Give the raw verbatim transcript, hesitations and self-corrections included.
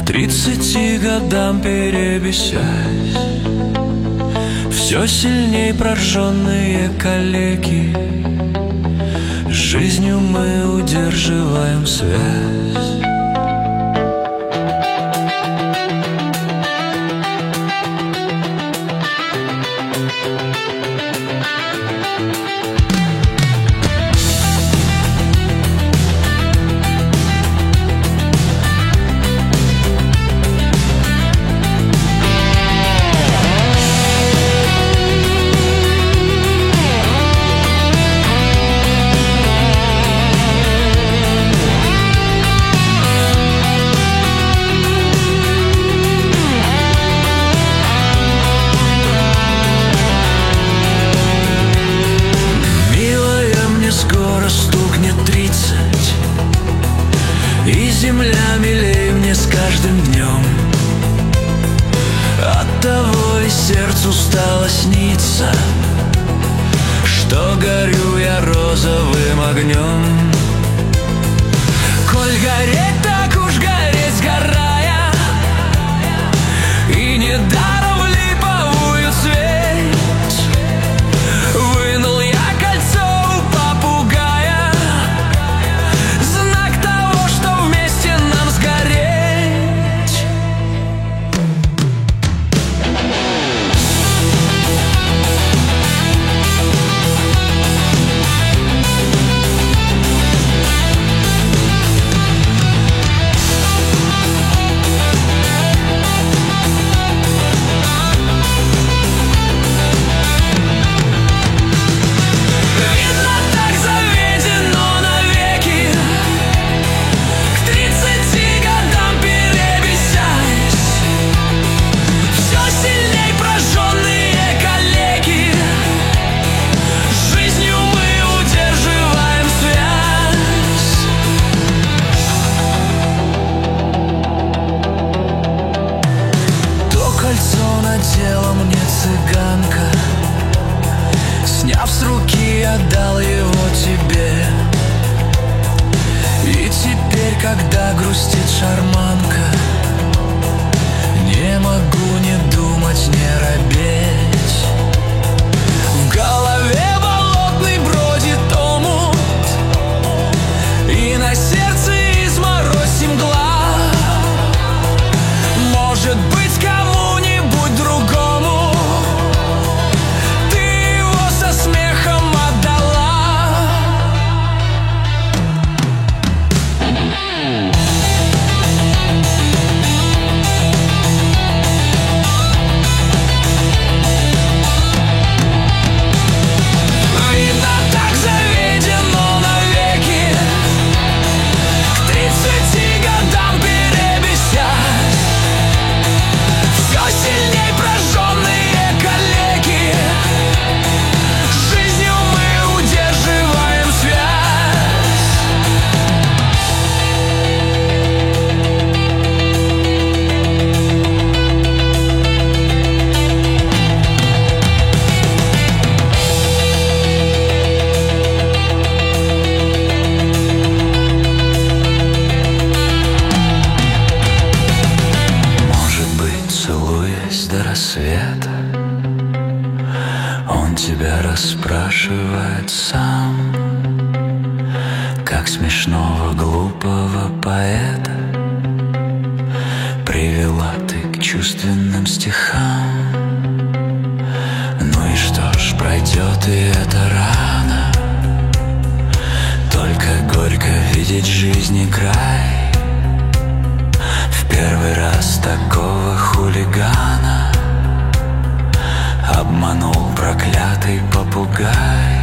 тридцати годам перебесясь, все сильней прожженные калеки, с жизнью мы удерживаем связь. И земля милей мне с каждым днем. Оттого и сердцу стало сниться, что горю я розовым огнем. Коль гореть, так уж гореть, сгорая, и недаром в липовую цветь вынул я кольцо у попугая, знак того, что вместе нам сгореть. Надела мне цыганка, сняв с руки, отдал его тебе. И теперь, когда грустит шарманка, не могу не думать, не робеть. В голове болотный бродит омут, и на сердце изморозь и мгла. Может быть, кому-нибудь другому ты его со смехом отдала. Видно, так заведено навеки, к тридцати годам перебесясь, все сильней прожженные калеки, с жизнью мы удерживаем связь. Может быть, целуясь до рассвета, он тебя расспрашивает сам, как смешного глупого поэта привела ты к чувственным стихам. Ну и что ж, пройдет и эта рана, только горько видеть жизни край. В первый раз такого хулигана обманул проклятый попугай.